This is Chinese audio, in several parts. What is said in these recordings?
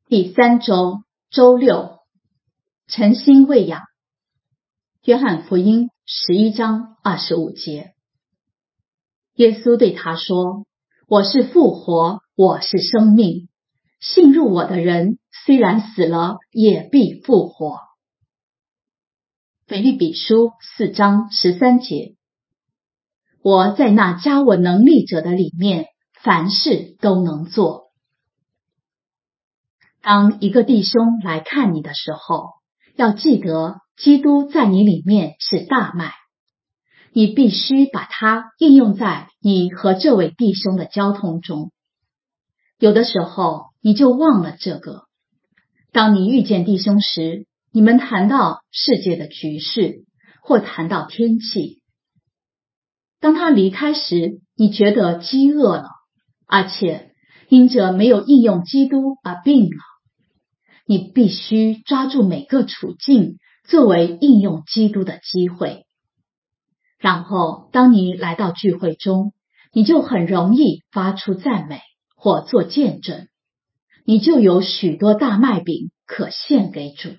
第3周周六，诚心喂养。约翰福音11章25节，耶稣对他说：我是复活，我是生命，信入我的人，虽然死了，也必复活。腓立比书4章13节，我在那加我能力者的里面，凡事都能做。当一个弟兄来看你的时候，要记得基督在你里面是大麦，你必须把它应用在你和这位弟兄的交通中。有的时候你就忘了这个。当你遇见弟兄时，你们谈到世界的局势，或谈到天气。当他离开时，你觉得饥饿了，而且因着没有应用基督而病了。你必须抓住每个处境作为应用基督的机会。然后当你来到聚会中，你就很容易发出赞美或做见证，你就有许多大麦饼可献给主。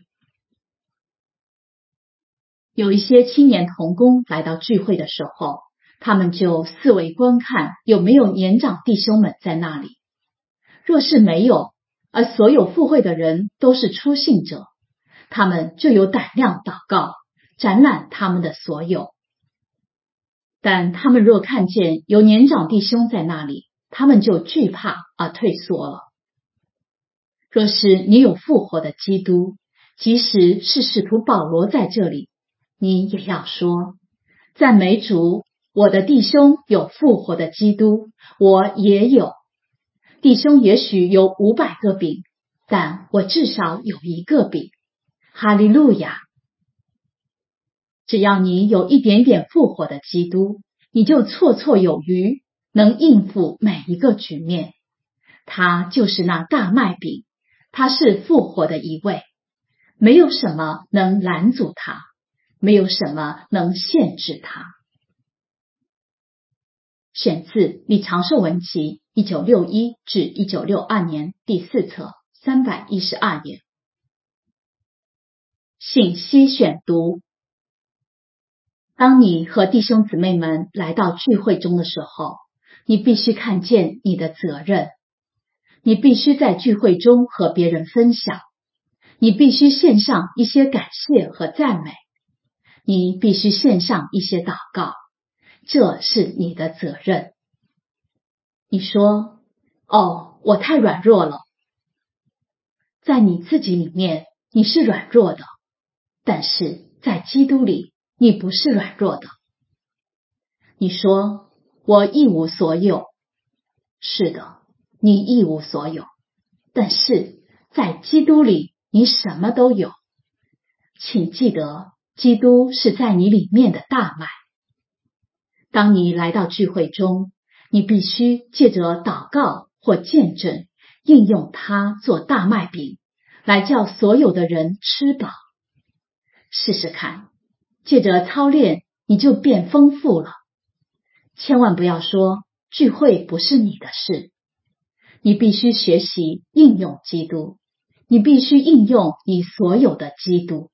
有一些青年同工来到聚会的时候，他们就四围观看有没有年长弟兄们在那里。若是没有，而所有赴会的人都是初信者，他们就有胆量祷告，展览他们的所有。但他们若看见有年长弟兄在那里，他们就惧怕而退缩了。若是你有复活的基督，即使是使徒保罗在这里，你也要说：赞美主，我的弟兄有复活的基督，我也有。弟兄也许有500个饼，但我至少有1个饼。哈利路亚！只要你有一点点复活的基督，你就绰绰有余，能应付每一个局面。他就是那大麦饼，他是复活的一位，没有什么能拦阻他，没有什么能限制他。选自李长寿文集1961至1962年第4册312页。信息选读。当你和弟兄姊妹们来到聚会中的时候，你必须看见你的责任。你必须在聚会中和别人分享，你必须献上一些感谢和赞美，你必须献上一些祷告，这是你的责任。你说：我太软弱了。在你自己里面你是软弱的，但是在基督里你不是软弱的。你说：我一无所有。是的，你一无所有，但是在基督里你什么都有。请记得，基督是在你里面的大麦。当你来到聚会中，你必须借着祷告或见证，应用它做大麦饼，来叫所有的人吃饱。试试看，借着操练，你就变丰富了。千万不要说聚会不是你的事。你必须学习应用基督，你必须应用你所有的基督。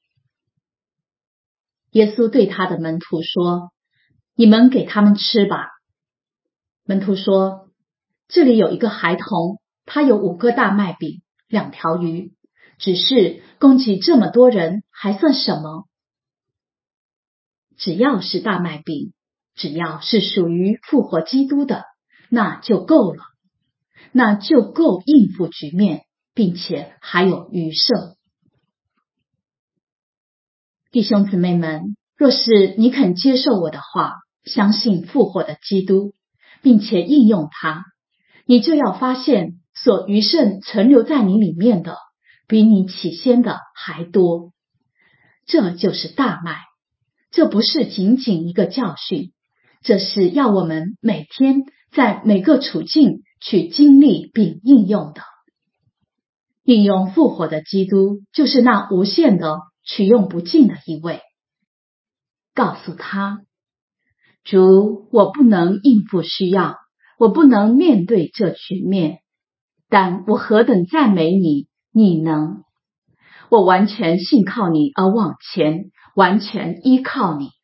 耶稣对他的门徒说：你们给他们吃吧。门徒说：这里有一个孩童，他有5个大麦饼，2条鱼，只是供给这么多人还算什么？只要是大麦饼，只要是属于复活基督的，那就够了，那就够应付局面，并且还有余剩。弟兄姊妹们，若是你肯接受我的话，相信复活的基督，并且应用它，你就要发现所余剩存留在你里面的，比你起先的还多。这就是大麦，这不是仅仅一个教训，这是要我们每天在每个处境去经历并应用的。应用复活的基督，就是那无限的取用不尽的一位。告诉他：主，我不能应付需要，我不能面对这局面，但我何等赞美你， 你能。我完全信靠你而往前，完全依靠你。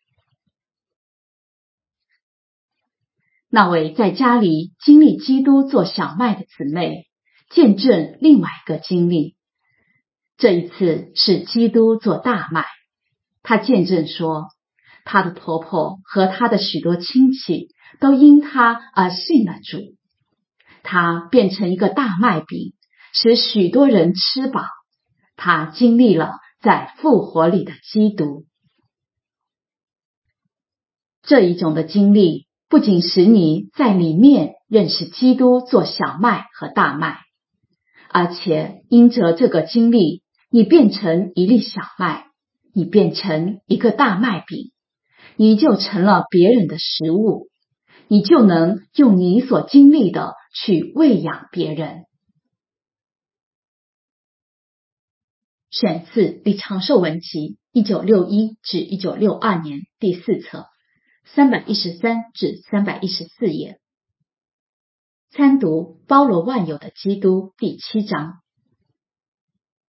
那位在家里经历基督做小麦的姊妹，见证另外一个经历。这一次是基督做大麦。她见证说，她的婆婆和她的许多亲戚都因她而信了主。她变成一个大麦饼，使许多人吃饱。她经历了在复活里的基督。这一种的经历不仅使你在里面认识基督做小麦和大麦，而且因着这个经历，你变成一粒小麦，你变成一个大麦饼，你就成了别人的食物，你就能用你所经历的去喂养别人。选自《李长寿文集》1961至1962年第4册313至314页。参读包罗万有的基督第7章。